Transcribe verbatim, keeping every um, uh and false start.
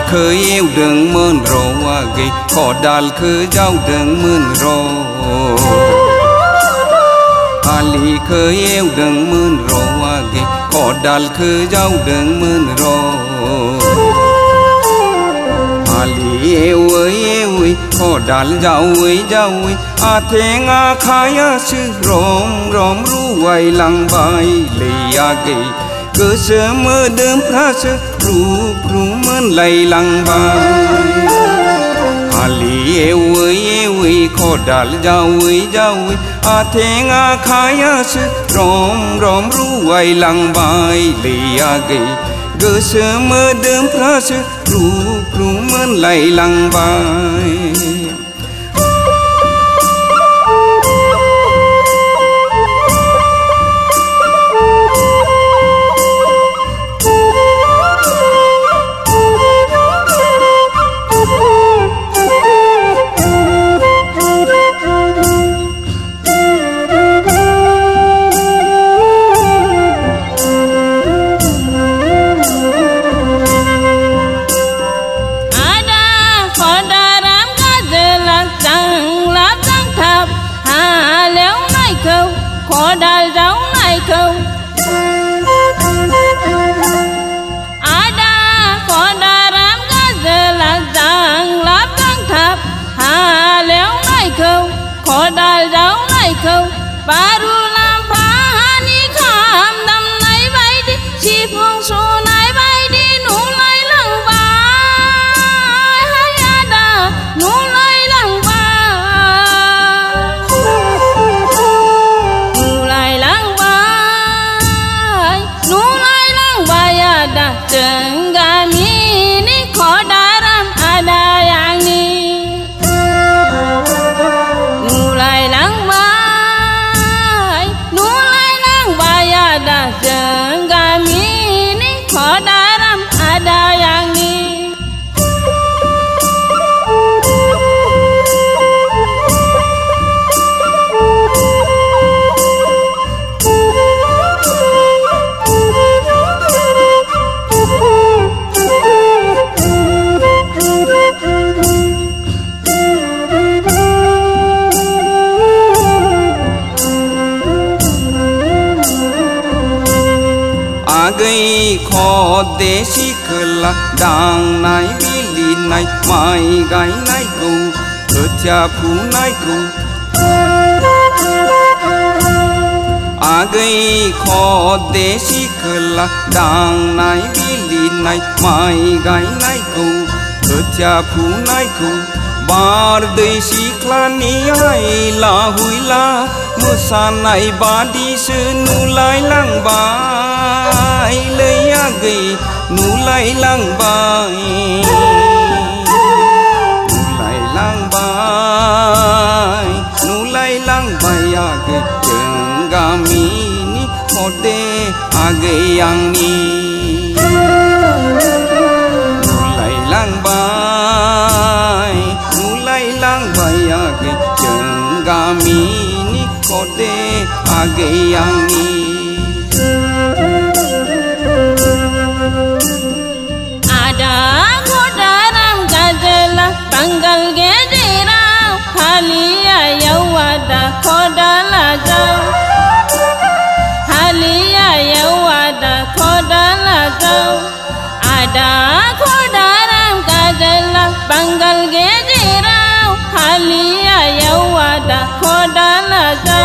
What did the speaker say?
khơi yêu đừng mơn rô ghi khó đal khơi giao đừng mơn rô Ali khơi yêu đừng mơn rô ghi khó đal khơi giao đừng mơn rô Ali yêu ơi yêu ơi khó đal giao ơi giao ơi a thế ngã khai a sư rôm rôm ru quay lăng bay lì a ghi cơ sơ mơ đơm ra sơ ru ru mơn lầy lăng bay Ali yêu ơi yêu ơi khó đal giao ơi giao ơi a thế ngã khai a sư rôm rôm ru quay lăng bay lì a ghi cơ sơ mơ đơm ra sơ ru ru mơn lầy lăng bay khó đal giáo này không ai đã khó đa ram ga giờ là giang láp căng tháp hà léo này không khó đal giáo này không baru làm phá ni kham đâm này bay đi chi phong số này bay đi nụ lại lăng bay hay ada nụ lại lăng bay Tenggami ni khodaram ada yang ni Nulai lang bay Nulai lang bay ada tenggami ni khodaram ada yang ni gây khó để xí khờ là đàng này vì này mai gái này cầu ở cha phú này cầu à gây khó để xí khờ là đàng này vì này mai gái này cầu ở cha phú này cầu bar dei si klani ai la hui la musan ai ba di se nu lai lang bai le ya gei nu lai lang bai nu lai lang bai nu lai lang bai ya gei tenggami ni khode a gei yang ni nu lai lang bai lang baya ge tenggami ni khode age yang ni ada khodaram gajela tanggal ge dira halia yawada khodala jau halia yawada khodala jau ada khodaram gajela tanggal ge halia yawada khodala